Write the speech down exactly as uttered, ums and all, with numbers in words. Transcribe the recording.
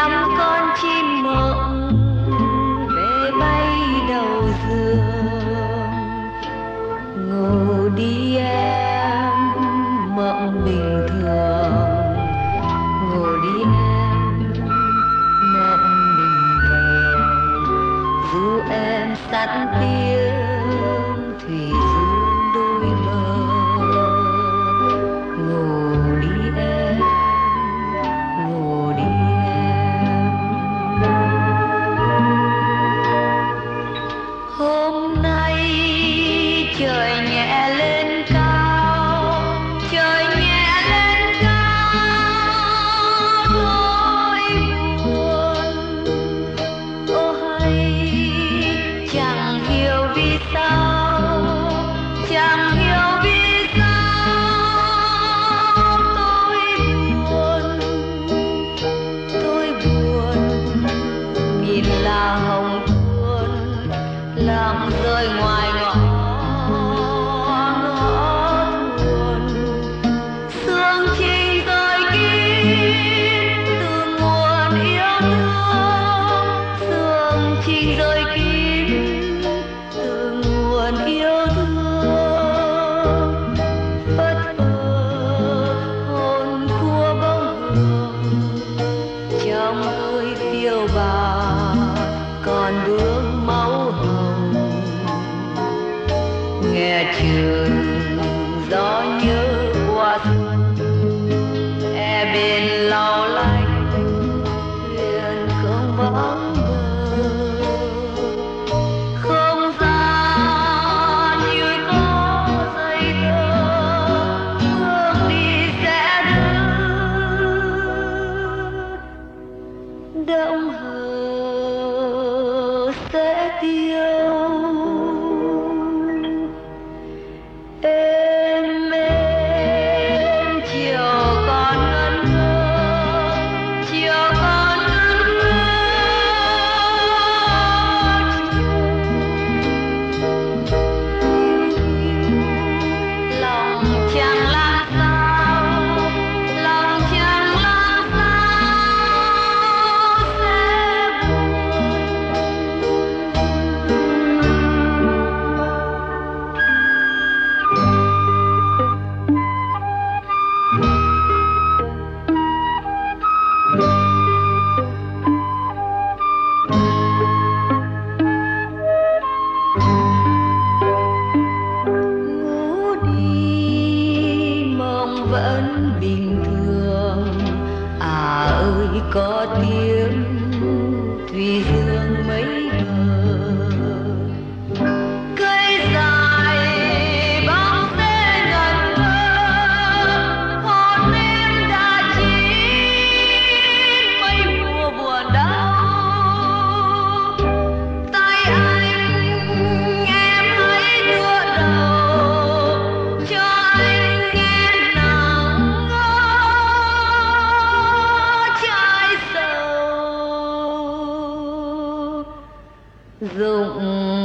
ngắm con chim mộng về bay đầu giường. Ngủ đi em, mộng bình thường. Ngủ đi em, mộng bình thường. Dù em sẵn tiếng thủy dương đôi bờ. Ngủ đi em, ngủ đi em. Hôm nay trời nhẹ lên cao, trời nhẹ lên cao nỗi buồn. Ô hay chẳng hiểu vì sao, chẳng hiểu vì sao tôi buồn, tôi buồn. Nhìn là hồng tuôn lặng rơi ngoài ngõ ngõ buồn. Sương chinh rơi kín từ nguồn yêu thương, sương chinh rơi kín từ nguồn yêu thương. Phất phơ hồn khua bóng hồng, trong tôi phiêu bạt còn vương máu hồng. Nghe trường gió nhớ qua xuân, e bên lau lách thuyền không vắng bờ. Không gian như có dây tơ, bước đi sẽ đứt, động hờ sẽ tiêu. Êm êm chiều còn ngân ngơ, chiều còn ngân ngơ lòng chẳng làm sao, lòng chẳng làm sao sẽ ngủ đi mộng vẫn bình thường. À ơi có tiếng thủy dương mấy bờ. Cây dài bóng sẽ ngẩn ngơ, hồn em đã chín mấy mùa buồn đau. Tay anh em hãy tựa đầu cho anh nghe nắng ngó trái sầu. Rụng